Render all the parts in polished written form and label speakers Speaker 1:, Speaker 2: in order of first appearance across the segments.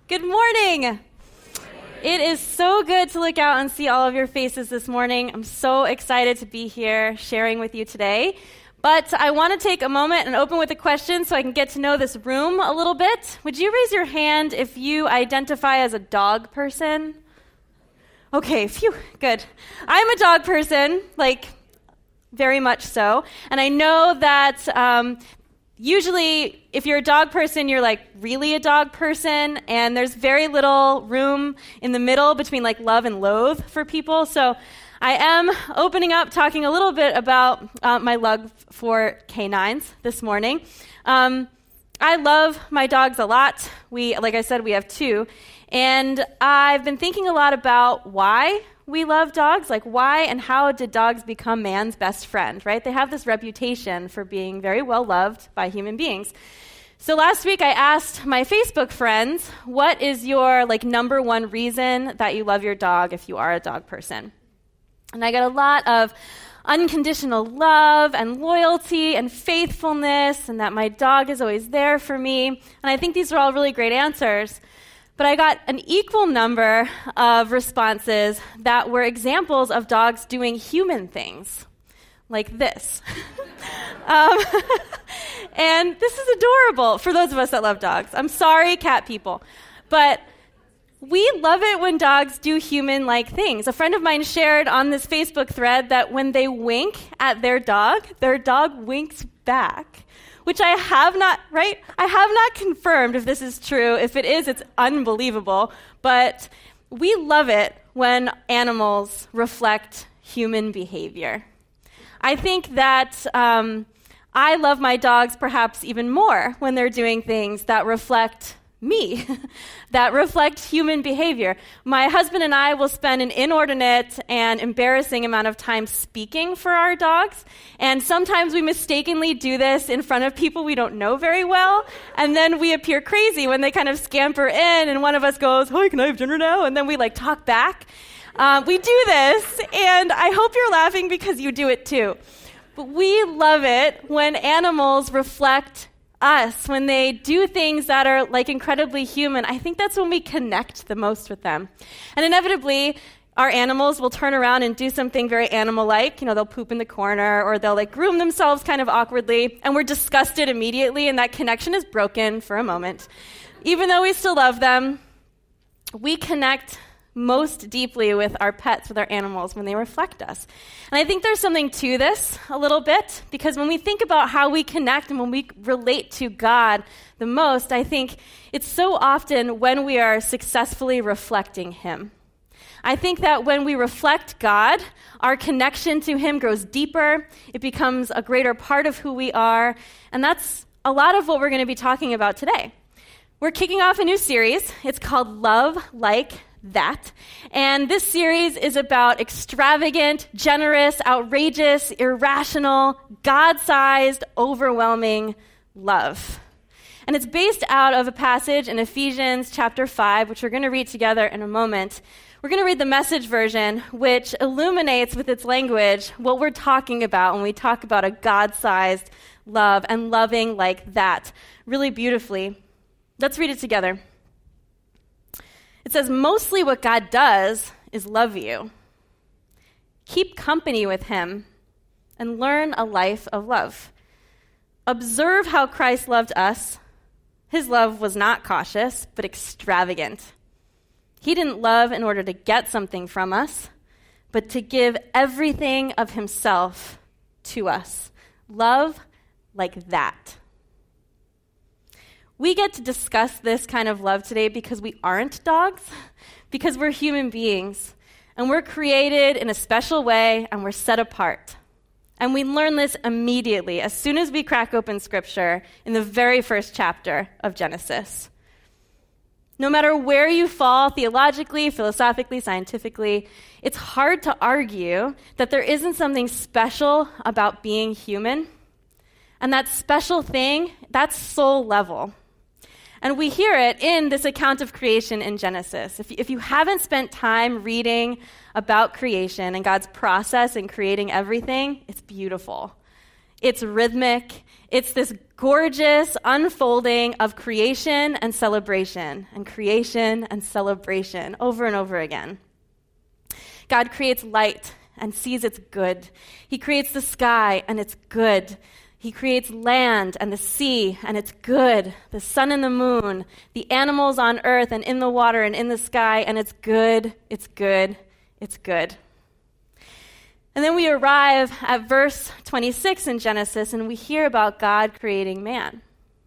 Speaker 1: Good morning. It is so good to look out and see all of your faces this morning. I'm so excited to be here sharing with you today. But I want to take a moment and open with a question so I can get to know this room a little bit. Would you raise your hand if you identify as a dog person? Okay, phew, good. I'm a dog person, very much so. And I know that usually, if you're a dog person, you're really a dog person, and there's very little room in the middle between love and loathe for people. So I am opening up, talking a little bit about my love for canines this morning. I love my dogs a lot. Like I said, we have two, and I've been thinking a lot about why we love dogs, why and how did dogs become man's best friend, right? They have this reputation for being very well loved by human beings. So last week I asked my Facebook friends, what is your number one reason that you love your dog if you are a dog person? And I got a lot of unconditional love and loyalty and faithfulness, and that my dog is always there for me. And I think these are all really great answers. But I got an equal number of responses that were examples of dogs doing human things, like this. And this is adorable for those of us that love dogs. I'm sorry, cat people. But we love it when dogs do human-like things. A friend of mine shared on this Facebook thread that when they wink at their dog winks back. Which I have not confirmed if this is true. If it is, it's unbelievable. But we love it when animals reflect human behavior. I think that I love my dogs perhaps even more when they're doing things that reflect me, that reflect human behavior. My husband and I will spend an inordinate and embarrassing amount of time speaking for our dogs, and sometimes we mistakenly do this in front of people we don't know very well, and then we appear crazy when they kind of scamper in, and one of us goes, "Hi, can I have dinner now?" And then we talk back. We do this, and I hope you're laughing because you do it too. But we love it when animals reflect us, when they do things that are incredibly human. I think that's when we connect the most with them. And inevitably, our animals will turn around and do something very animal-like. They'll poop in the corner, or they'll groom themselves kind of awkwardly, and we're disgusted immediately, and that connection is broken for a moment. Even though we still love them, we connect most deeply with our pets, with our animals, when they reflect us. And I think there's something to this a little bit, because when we think about how we connect and when we relate to God the most, I think it's so often when we are successfully reflecting Him. I think that when we reflect God, our connection to Him grows deeper, it becomes a greater part of who we are, and that's a lot of what we're going to be talking about today. We're kicking off a new series. It's called Love Like That. And this series is about extravagant, generous, outrageous, irrational, God-sized, overwhelming love. And it's based out of a passage in Ephesians chapter 5, which we're going to read together in a moment. We're going to read the Message version, which illuminates with its language what we're talking about when we talk about a God-sized love and loving like that, really beautifully. Let's read it together. It says, mostly what God does is love you. Keep company with Him and learn a life of love. Observe how Christ loved us. His love was not cautious, but extravagant. He didn't love in order to get something from us, but to give everything of Himself to us. Love like that. We get to discuss this kind of love today because we aren't dogs, because we're human beings, and we're created in a special way, and we're set apart. And we learn this immediately, as soon as we crack open Scripture in the very first chapter of Genesis. No matter where you fall theologically, philosophically, scientifically, it's hard to argue that there isn't something special about being human. And that special thing, that's soul level. And we hear it in this account of creation in Genesis. If you haven't spent time reading about creation and God's process in creating everything, it's beautiful. It's rhythmic, It's this gorgeous unfolding of creation and celebration over and over again. God creates light and sees it's good. He creates the sky and it's good. He creates land and the sea and it's good. The sun and the moon, the animals on earth and in the water and in the sky, and it's good, it's good, it's good. And then we arrive at verse 26 in Genesis, and we hear about God creating man.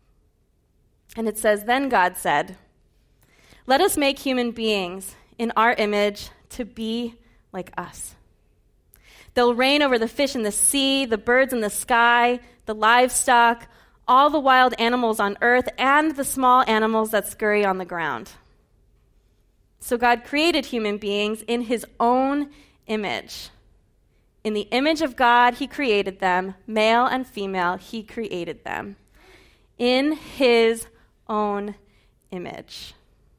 Speaker 1: And it says, "Then God said, 'Let us make human beings in our image to be like us. They'll reign over the fish in the sea, the birds in the sky, the livestock, all the wild animals on earth, and the small animals that scurry on the ground.' So God created human beings in his own image. In the image of God, he created them. Male and female, he created them. In his own image."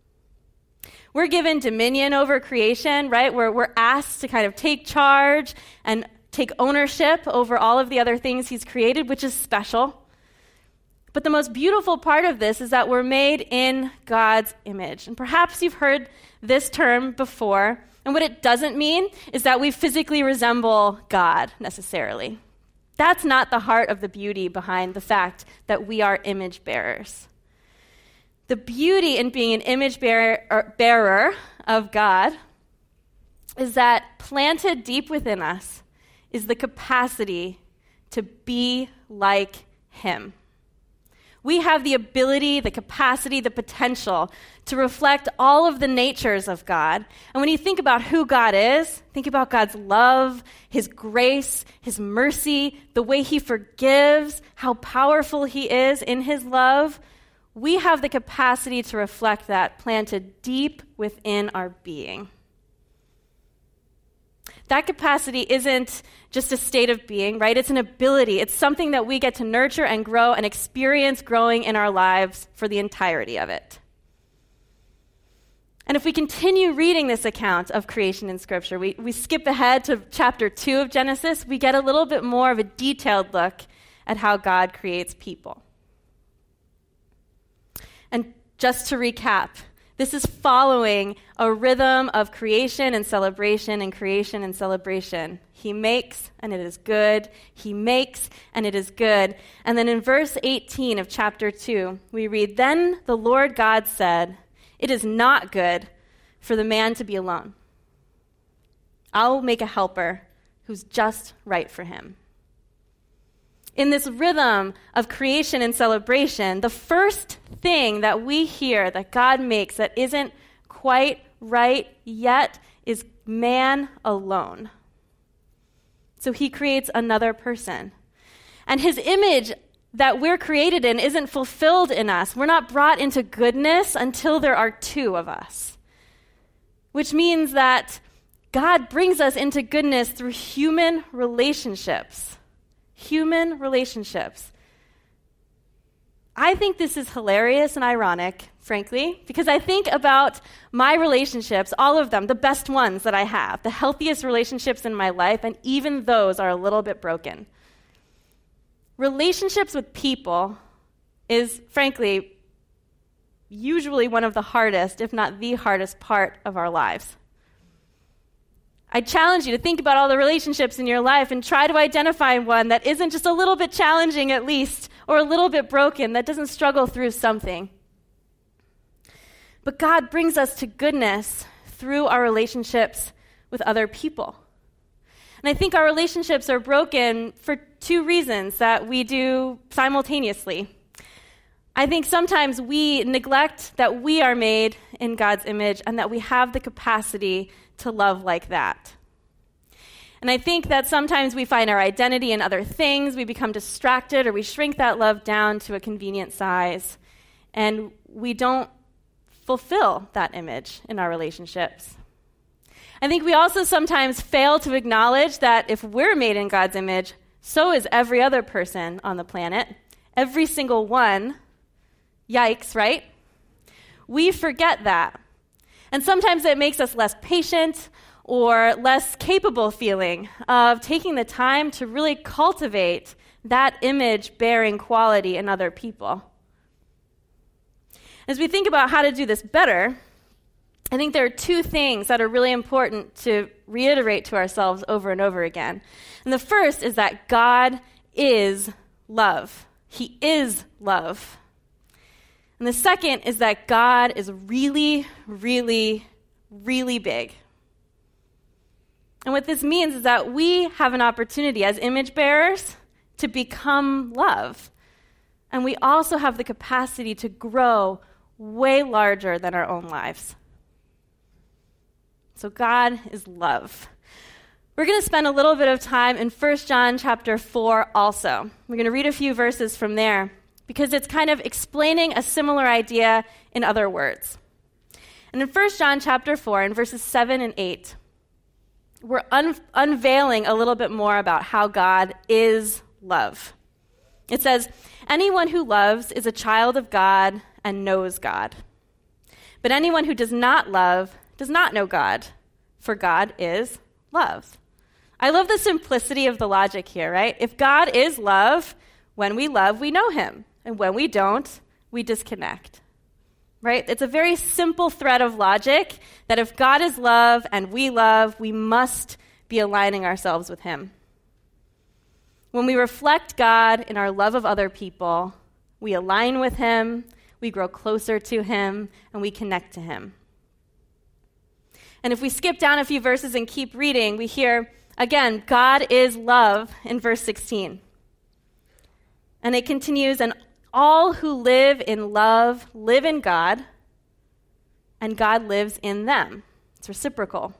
Speaker 1: We're given dominion over creation, right? We're asked to kind of take charge and take ownership over all of the other things he's created, which is special. But the most beautiful part of this is that we're made in God's image. And perhaps you've heard this term before. And what it doesn't mean is that we physically resemble God necessarily. That's not the heart of the beauty behind the fact that we are image bearers. The beauty in being an image bearer of God is that planted deep within us is the capacity to be like him. We have the ability, the capacity, the potential to reflect all of the natures of God. And when you think about who God is, think about God's love, his grace, his mercy, the way he forgives, how powerful he is in his love. We have the capacity to reflect that planted deep within our being. That capacity isn't just a state of being, right? It's an ability. It's something that we get to nurture and grow and experience growing in our lives for the entirety of it. And if we continue reading this account of creation in Scripture, we skip ahead to chapter 2 of Genesis, we get a little bit more of a detailed look at how God creates people. And just to recap, this is following a rhythm of creation and celebration and creation and celebration. He makes, and it is good. He makes, and it is good. And then in verse 18 of chapter 2, we read, "Then the Lord God said, 'It is not good for the man to be alone. I'll make a helper who's just right for him.'" In this rhythm of creation and celebration, the first thing that we hear that God makes that isn't quite right yet is man alone. So he creates another person. And his image that we're created in isn't fulfilled in us. We're not brought into goodness until there are two of us. Which means that God brings us into goodness through human relationships. Human relationships. I think this is hilarious and ironic, frankly, because I think about my relationships, all of them, the best ones that I have, the healthiest relationships in my life, and even those are a little bit broken. Relationships with people is, frankly, usually one of the hardest, if not the hardest part of our lives. I challenge you to think about all the relationships in your life and try to identify one that isn't just a little bit challenging at least, or a little bit broken, that doesn't struggle through something. But God brings us to goodness through our relationships with other people. And I think our relationships are broken for two reasons that we do simultaneously. I think sometimes we neglect that we are made in God's image and that we have the capacity to love like that. And I think that sometimes we find our identity in other things, we become distracted, or we shrink that love down to a convenient size, and we don't fulfill that image in our relationships. I think we also sometimes fail to acknowledge that if we're made in God's image, so is every other person on the planet, every single one. Yikes, right? We forget that. And sometimes it makes us less patient or less capable feeling of taking the time to really cultivate that image-bearing quality in other people. As we think about how to do this better, I think there are two things that are really important to reiterate to ourselves over and over again. And the first is that God is love. He is love. And the second is that God is really, really, really big. And what this means is that we have an opportunity as image bearers to become love. And we also have the capacity to grow way larger than our own lives. So God is love. We're going to spend a little bit of time in 1 John chapter 4 also. We're going to read a few verses from there because it's kind of explaining a similar idea in other words. And in 1 John chapter 4, in verses 7 and 8, we're unveiling a little bit more about how God is love. It says, "Anyone who loves is a child of God and knows God. But anyone who does not love does not know God, for God is love." I love the simplicity of the logic here, right? If God is love, when we love, we know him. And when we don't, we disconnect. Right? It's a very simple thread of logic that if God is love and we love, we must be aligning ourselves with him. When we reflect God in our love of other people, we align with him, we grow closer to him, and we connect to him. And if we skip down a few verses and keep reading, we hear, again, God is love in verse 16. And it continues, "And all who live in love live in God, and God lives in them." It's reciprocal.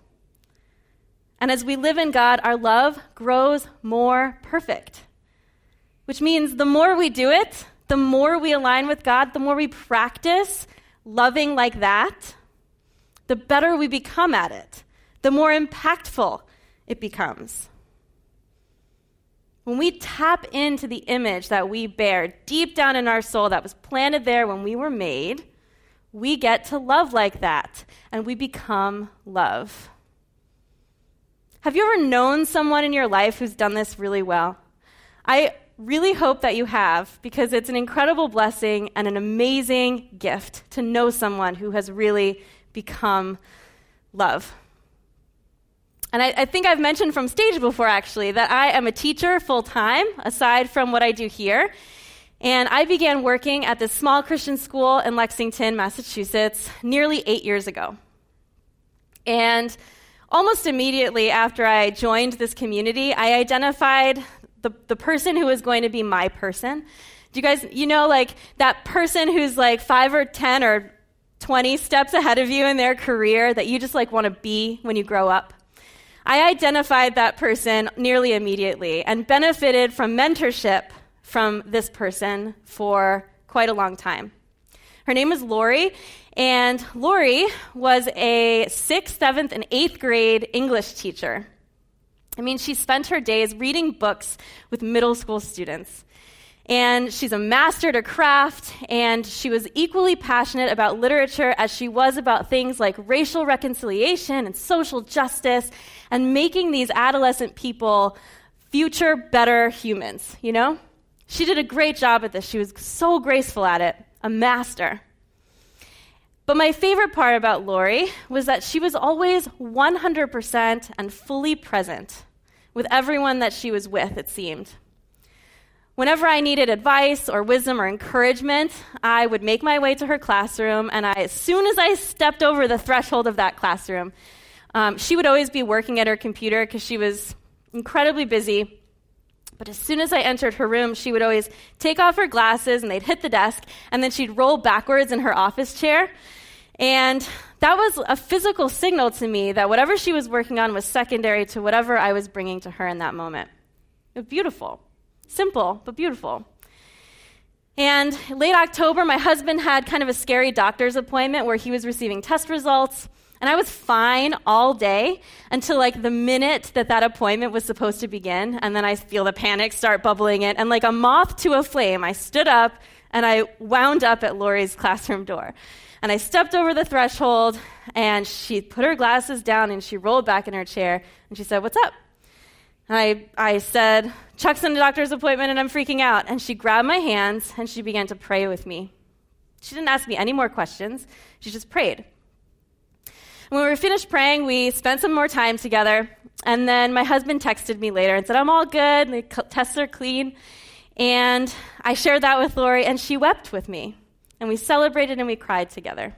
Speaker 1: And as we live in God, our love grows more perfect, which means the more we do it, the more we align with God, the more we practice loving like that, the better we become at it, the more impactful it becomes. When we tap into the image that we bear deep down in our soul that was planted there when we were made, we get to love like that, and we become love. Have you ever known someone in your life who's done this really well? I really hope that you have, because it's an incredible blessing and an amazing gift to know someone who has really become love. And I think I've mentioned from stage before, actually, that I am a teacher full-time, aside from what I do here. And I began working at this small Christian school in Lexington, Massachusetts, nearly 8 years ago. And almost immediately after I joined this community, I identified the person who was going to be my person. Do you guys, like that person who's like 5 or 10 or 20 steps ahead of you in their career that you just like want to be when you grow up? I identified that person nearly immediately and benefited from mentorship from this person for quite a long time. Her name is Lori, and Lori was a 6th, 7th, and 8th grade English teacher. I mean, she spent her days reading books with middle school students. And she's a master at her craft, and she was equally passionate about literature as she was about things like racial reconciliation and social justice and making these adolescent people future better humans, She did a great job at this. She was so graceful at it, a master. But my favorite part about Lori was that she was always 100% and fully present with everyone that she was with, it seemed. Whenever I needed advice or wisdom or encouragement, I would make my way to her classroom, and as soon as I stepped over the threshold of that classroom, she would always be working at her computer because she was incredibly busy. But as soon as I entered her room, she would always take off her glasses, and they'd hit the desk, and then she'd roll backwards in her office chair. And that was a physical signal to me that whatever she was working on was secondary to whatever I was bringing to her in that moment. It was beautiful. Simple, but beautiful. And late October, my husband had kind of a scary doctor's appointment where he was receiving test results, and I was fine all day until like the minute that appointment was supposed to begin, and then I feel the panic start bubbling in, and like a moth to a flame, I stood up and I wound up at Lori's classroom door. And I stepped over the threshold, and she put her glasses down, and she rolled back in her chair, and she said, "What's up?" And I said, Chuck's in a doctor's appointment and I'm freaking out. And she grabbed my hands and she began to pray with me. She didn't ask me any more questions. She just prayed. When we were finished praying, we spent some more time together. And then my husband texted me later and said, I'm all good. The tests are clean. And I shared that with Lori, and she wept with me. And we celebrated and we cried together.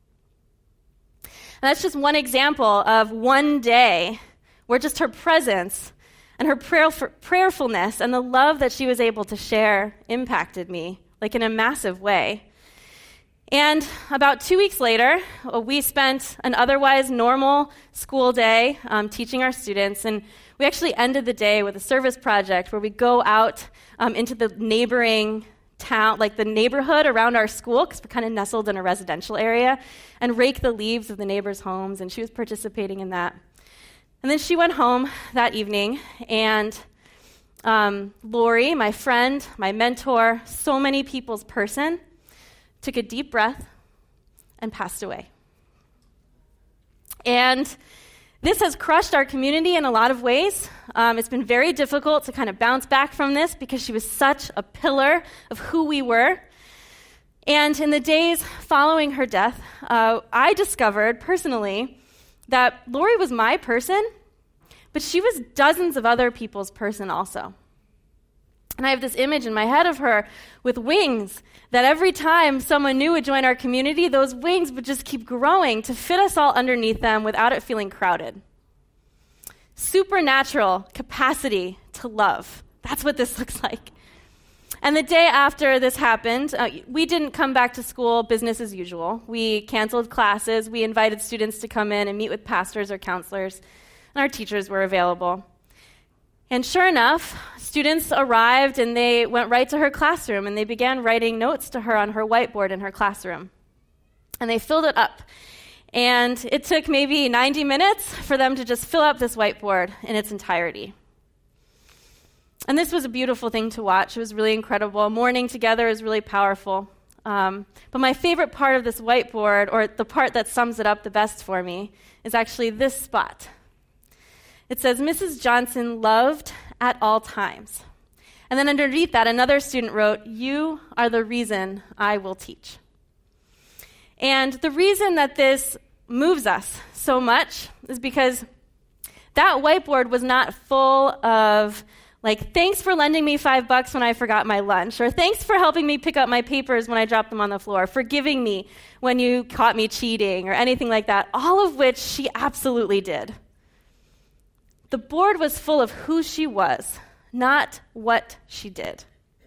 Speaker 1: And that's just one example of one day where just her presence and her prayerfulness and the love that she was able to share impacted me, like in a massive way. And about 2 weeks later, we spent an otherwise normal school day teaching our students, and we actually ended the day with a service project where we go out into the neighboring town, like the neighborhood around our school, because we're kind of nestled in a residential area, and rake the leaves of the neighbors' homes, and she was participating in that. And then she went home that evening, and Lori, my friend, my mentor, so many people's person, took a deep breath and passed away. And this has crushed our community in a lot of ways. It's been very difficult to kind of bounce back from this because she was such a pillar of who we were. And in the days following her death, I discovered personally that Lori was my person, but she was dozens of other people's person also. And I have this image in my head of her with wings that every time someone new would join our community, those wings would just keep growing to fit us all underneath them without it feeling crowded. Supernatural capacity to love. That's what this looks like. And the day after this happened, we didn't come back to school business as usual. We canceled classes. We invited students to come in and meet with pastors or counselors, and our teachers were available. And sure enough, students arrived and they went right to her classroom and they began writing notes to her on her whiteboard in her classroom. And they filled it up. And it took maybe 90 minutes for them to just fill up this whiteboard in its entirety. And this was a beautiful thing to watch. It was really incredible. Mourning together is really powerful. But my favorite part of this whiteboard, or the part that sums it up the best for me, is actually this spot. It says, Mrs. Johnson loved at all times. And then underneath that, another student wrote, you are the reason I will teach. And the reason that this moves us so much is because that whiteboard was not full of, like, thanks for lending me $5 when I forgot my lunch, or thanks for helping me pick up my papers when I dropped them on the floor, forgiving me when you caught me cheating, or anything like that, all of which she absolutely did. The board was full of who she was, not what she did.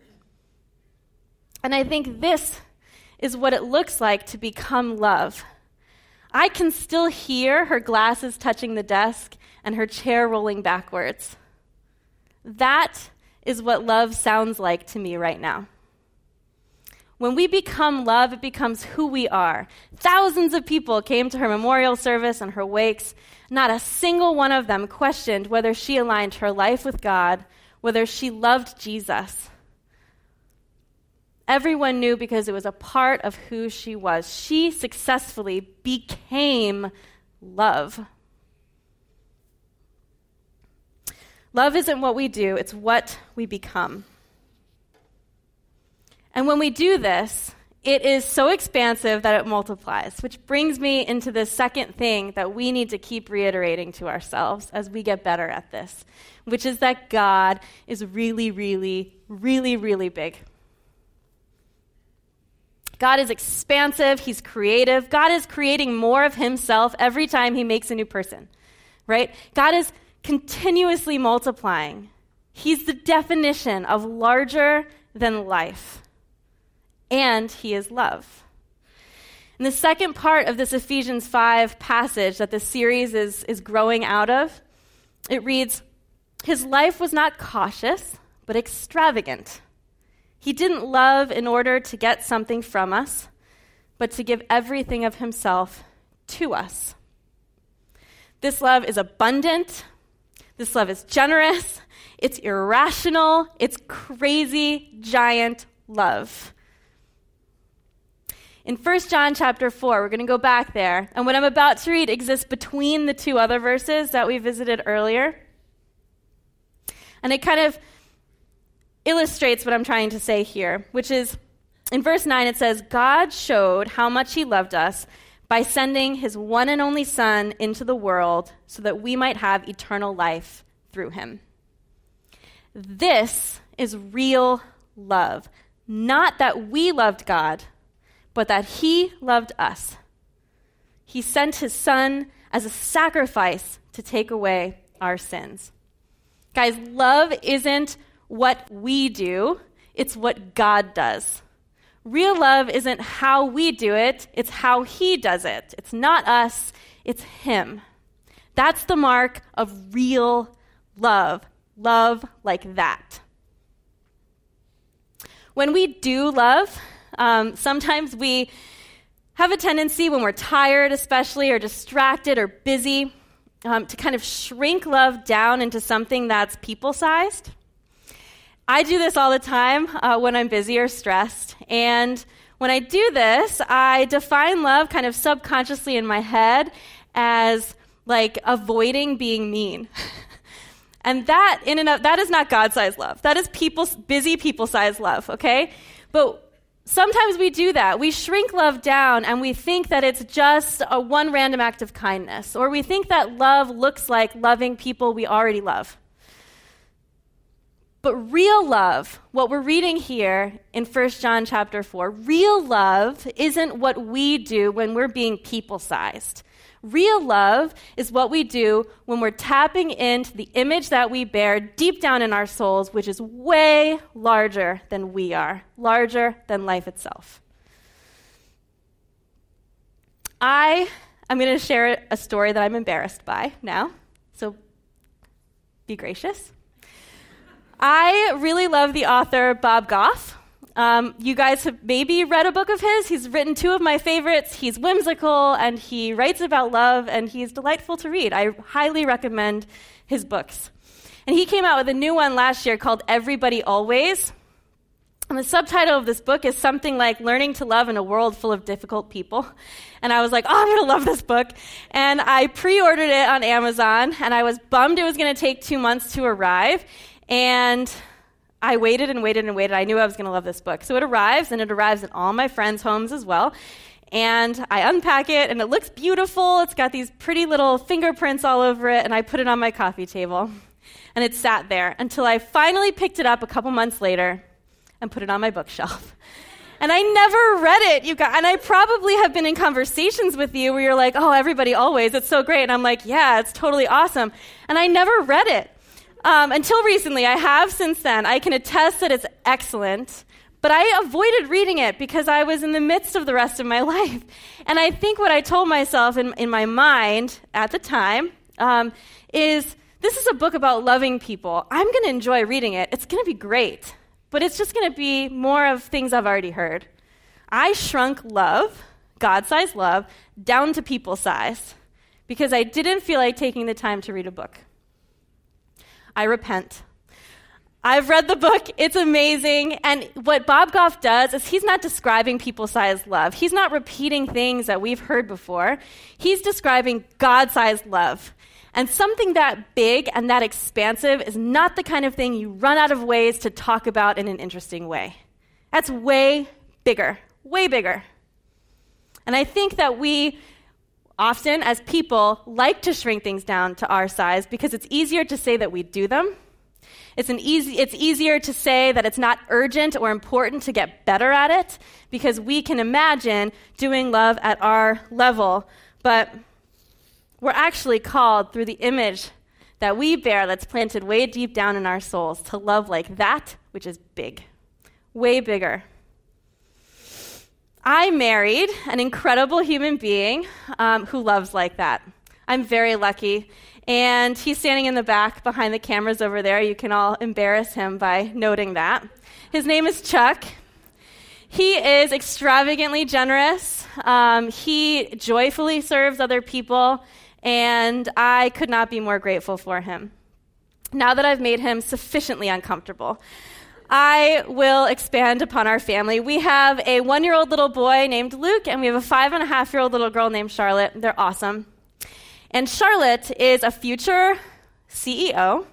Speaker 1: And I think this is what it looks like to become love. I can still hear her glasses touching the desk and her chair rolling backwards. That is what love sounds like to me right now. When we become love, it becomes who we are. Thousands of people came to her memorial service and her wakes. Not a single one of them questioned whether she aligned her life with God, whether she loved Jesus. Everyone knew because it was a part of who she was. She successfully became love. Love isn't what we do, it's what we become. And when we do this, it is so expansive that it multiplies, which brings me into the second thing that we need to keep reiterating to ourselves as we get better at this, which is that God is really, really, really, really big. God is expansive, he's creative. God is creating more of himself every time he makes a new person, right? God is continuously multiplying. He's the definition of larger than life. And he is love. In the second part of this Ephesians 5 passage that this series is growing out of, it reads, his life was not cautious, but extravagant. He didn't love in order to get something from us, but to give everything of himself to us. This love is abundant. This love is generous. It's irrational. It's crazy, giant love. In 1 John chapter 4, we're going to go back there, and what I'm about to read exists between the two other verses that we visited earlier. And it kind of illustrates what I'm trying to say here, which is in verse 9 it says, God showed how much he loved us by sending his one and only Son into the world so that we might have eternal life through him. This is real love. Not that we loved God, but that he loved us. He sent his Son as a sacrifice to take away our sins. Guys, love isn't what we do, it's what God does. Real love isn't how we do it, it's how he does it. It's not us, it's him. That's the mark of real love. Love like that. When we do love, sometimes we have a tendency when we're tired especially or distracted or busy to kind of shrink love down into something that's people-sized. I do this all the time when I'm busy or stressed. And when I do this, I define love kind of subconsciously in my head as like avoiding being mean. And that that is not God-sized love. That is busy people-sized love, okay? But sometimes we do that. We shrink love down and we think that it's just one random act of kindness. Or we think that love looks like loving people we already love. But real love, what we're reading here in 1 John chapter 4, real love isn't what we do when we're being people-sized. Real love is what we do when we're tapping into the image that we bear deep down in our souls, which is way larger than we are, larger than life itself. I'm going to share a story that I'm embarrassed by now, so be gracious. I really love the author Bob Goff. You guys have maybe read a book of his. He's written 2 of my favorites. He's whimsical, and he writes about love, and he's delightful to read. I highly recommend his books. And he came out with a new one last year called Everybody Always. And the subtitle of this book is something like Learning to Love in a World Full of Difficult People. And I was like, I'm going to love this book. And I pre-ordered it on Amazon, and I was bummed it was going to take 2 months to arrive. And I waited and waited and waited. I knew I was going to love this book. So it arrives, and it arrives at all my friends' homes as well. And I unpack it, and it looks beautiful. It's got these pretty little fingerprints all over it, and I put it on my coffee table. And it sat there until I finally picked it up a couple months later and put it on my bookshelf. And I never read it, you guys. And I probably have been in conversations with you where you're like, oh, Everybody Always, it's so great. And I'm like, yeah, it's totally awesome. And I never read it. Until recently. I have since then. I can attest that it's excellent, but I avoided reading it because I was in the midst of the rest of my life. And I think what I told myself in my mind at the time is, this is a book about loving people. I'm going to enjoy reading it. It's going to be great, but it's just going to be more of things I've already heard. I shrunk love, God-sized love, down to people-sized because I didn't feel like taking the time to read a book. I repent. I've read the book. It's amazing. And what Bob Goff does is he's not describing people-sized love. He's not repeating things that we've heard before. He's describing God-sized love. And something that big and that expansive is not the kind of thing you run out of ways to talk about in an interesting way. That's way bigger, way bigger. And I think that we often, as people, like to shrink things down to our size because it's easier to say that we do them. It's easier to say that it's not urgent or important to get better at it because we can imagine doing love at our level. But we're actually called through the image that we bear that's planted way deep down in our souls to love like that, which is big, way bigger. I married an incredible human being who loves like that. I'm very lucky. And he's standing in the back behind the cameras over there. You can all embarrass him by noting that. His name is Chuck. He is extravagantly generous. He joyfully serves other people. And I could not be more grateful for him. Now that I've made him sufficiently uncomfortable, I will expand upon our family. We have a 1-year-old little boy named Luke, and we have a 5.5-year-old little girl named Charlotte. They're awesome. And Charlotte is a future CEO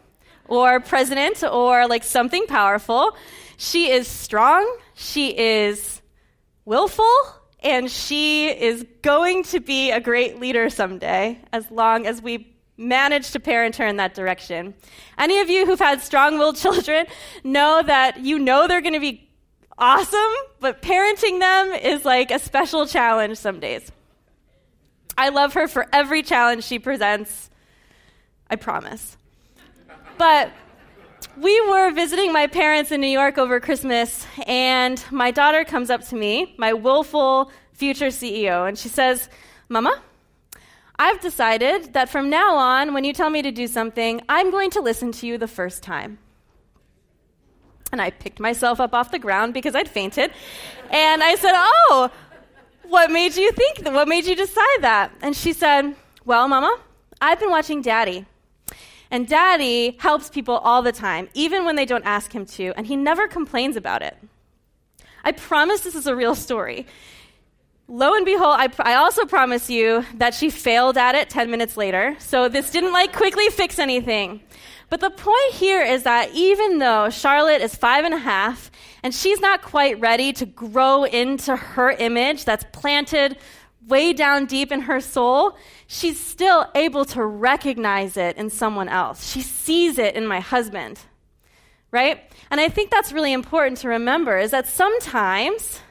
Speaker 1: or president or like something powerful. She is strong, she is willful, and she is going to be a great leader someday, as long as we manage to parent her in that direction. Any of you who've had strong-willed children know that you know they're going to be awesome, but parenting them is like a special challenge some days. I love her for every challenge she presents, I promise. But we were visiting my parents in New York over Christmas, and my daughter comes up to me, my willful future CEO, and she says, "Mama, I've decided that from now on, when you tell me to do something, I'm going to listen to you the first time." And I picked myself up off the ground because I'd fainted, and I said, "Oh, what made you decide that?" And she said, "Well, Mama, I've been watching Daddy. And Daddy helps people all the time, even when they don't ask him to, and he never complains about it. I promise this is a real story. Lo and behold, I also promise you that she failed at it 10 minutes later, so this didn't quickly fix anything. But the point here is that even though Charlotte is 5.5, and she's not quite ready to grow into her image that's planted way down deep in her soul, she's still able to recognize it in someone else. She sees it in my husband, right? And I think that's really important to remember, is that sometimes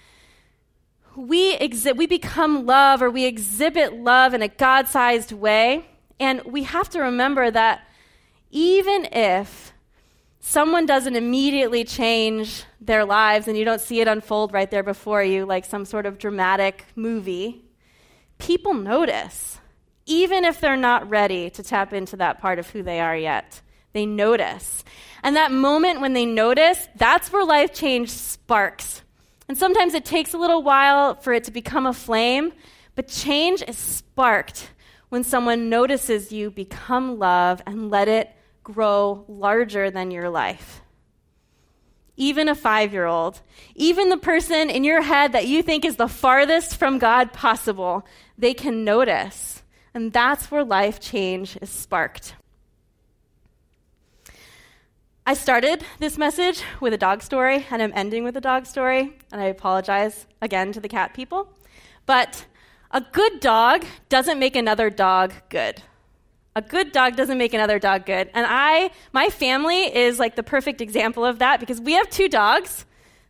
Speaker 1: we become love, or we exhibit love in a God-sized way, and we have to remember that even if someone doesn't immediately change their lives and you don't see it unfold right there before you like some sort of dramatic movie, people notice, even if they're not ready to tap into that part of who they are yet. They notice. And that moment when they notice, that's where life change sparks. And sometimes it takes a little while for it to become a flame, but change is sparked when someone notices you become love and let it grow larger than your life. Even a 5-year-old, even the person in your head that you think is the farthest from God possible, they can notice. And that's where life change is sparked. I started this message with a dog story, and I'm ending with a dog story, and I apologize again to the cat people. But a good dog doesn't make another dog good. A good dog doesn't make another dog good. And my family is like the perfect example of that, because we have 2 dogs.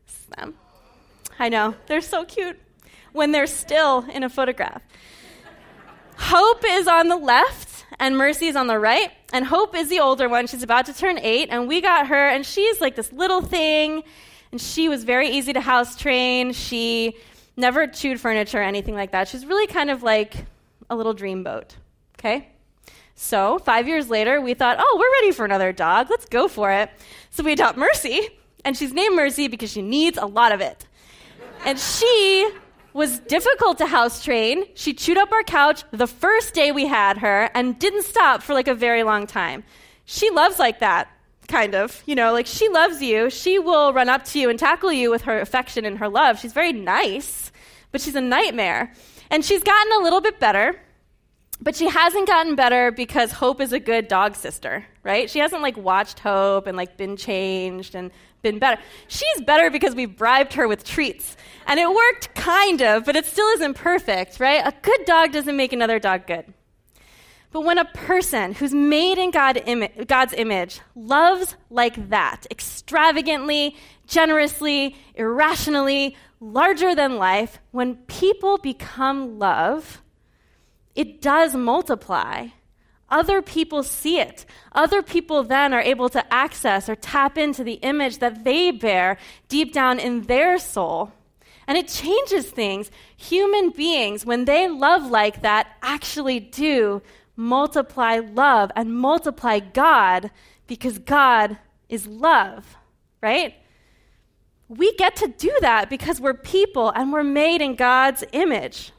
Speaker 1: I know, they're so cute when they're still in a photograph. Hope is on the left, and Mercy is on the right. And Hope is the older one. She's about to turn 8, and we got her, and she's like this little thing, and she was very easy to house train. She never chewed furniture or anything like that. She's really kind of like a little dreamboat, okay? So 5 years later, we thought, oh, we're ready for another dog. Let's go for it. So we adopt Mercy, and she's named Mercy because she needs a lot of it. And she was difficult to house train. She chewed up our couch the first day we had her and didn't stop for like a very long time. She loves like that, kind of. Like she loves you. She will run up to you and tackle you with her affection and her love. She's very nice, but she's a nightmare. And she's gotten a little bit better, but she hasn't gotten better because Hope is a good dog sister, right? She hasn't watched Hope and been changed and been better. She's better because we've bribed her with treats. And it worked kind of, but it still isn't perfect, right? A good dog doesn't make another dog good. But when a person who's made in God's image loves like that, extravagantly, generously, irrationally, larger than life, when people become love, it does multiply. Other people see it. Other people then are able to access or tap into the image that they bear deep down in their soul. And it changes things. Human beings, when they love like that, actually do multiply love and multiply God, because God is love, right? We get to do that because we're people and we're made in God's image.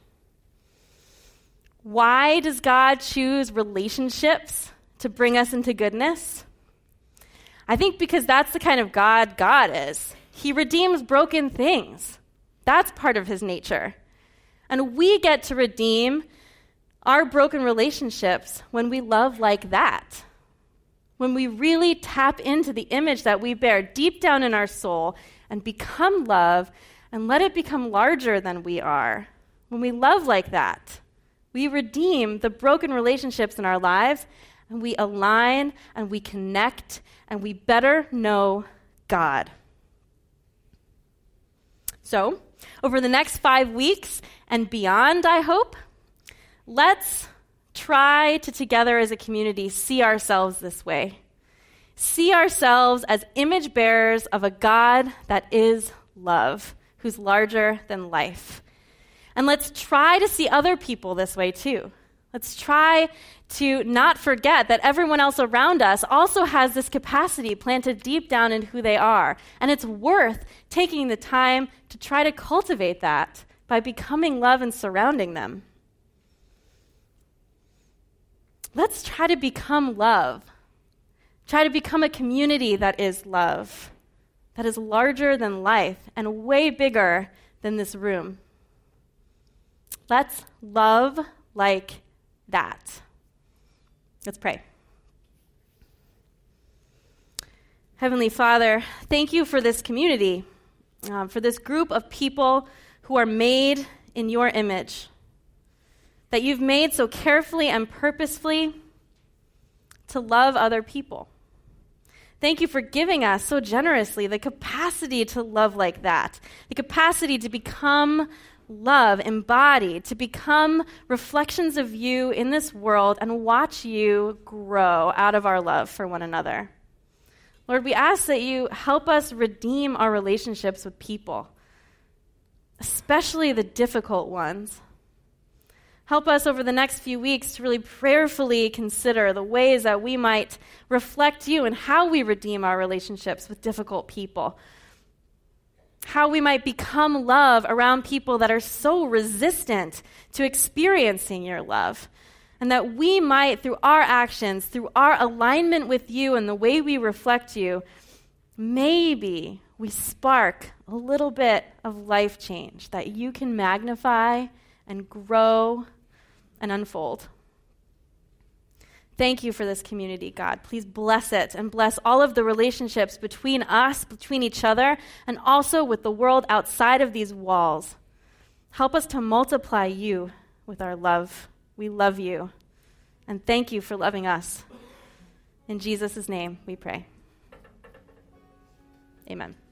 Speaker 1: Why does God choose relationships to bring us into goodness? I think because that's the kind of God God is. He redeems broken things. That's part of his nature. And we get to redeem our broken relationships when we love like that. when we really tap into the image that we bear deep down in our soul and become love and let it become larger than we are, when we love like that, we redeem the broken relationships in our lives, and we align and we connect and we better know God. So, over the next 5 weeks and beyond, I hope, let's try to together as a community see ourselves this way. See ourselves as image bearers of a God that is love, who's larger than life. And let's try to see other people this way too. Let's try to not forget that everyone else around us also has this capacity planted deep down in who they are. And it's worth taking the time to try to cultivate that by becoming love and surrounding them. Let's try to become love. Try to become a community that is love, that is larger than life and way bigger than this room. Let's love like that. Let's pray. Heavenly Father, thank you for this community, for this group of people who are made in your image, that you've made so carefully and purposefully to love other people. Thank you for giving us so generously the capacity to love like that, the capacity to become love embodied, to become reflections of you in this world and watch you grow out of our love for one another. Lord, we ask that you help us redeem our relationships with people, especially the difficult ones. Help us over the next few weeks to really prayerfully consider the ways that we might reflect you and how we redeem our relationships with difficult people. How we might become love around people that are so resistant to experiencing your love. And that we might, through our actions, through our alignment with you and the way we reflect you, maybe we spark a little bit of life change that you can magnify and grow and unfold. Thank you for this community, God. Please bless it and bless all of the relationships between us, between each other, and also with the world outside of these walls. Help us to multiply you with our love. We love you. And thank you for loving us. In Jesus' name we pray. Amen.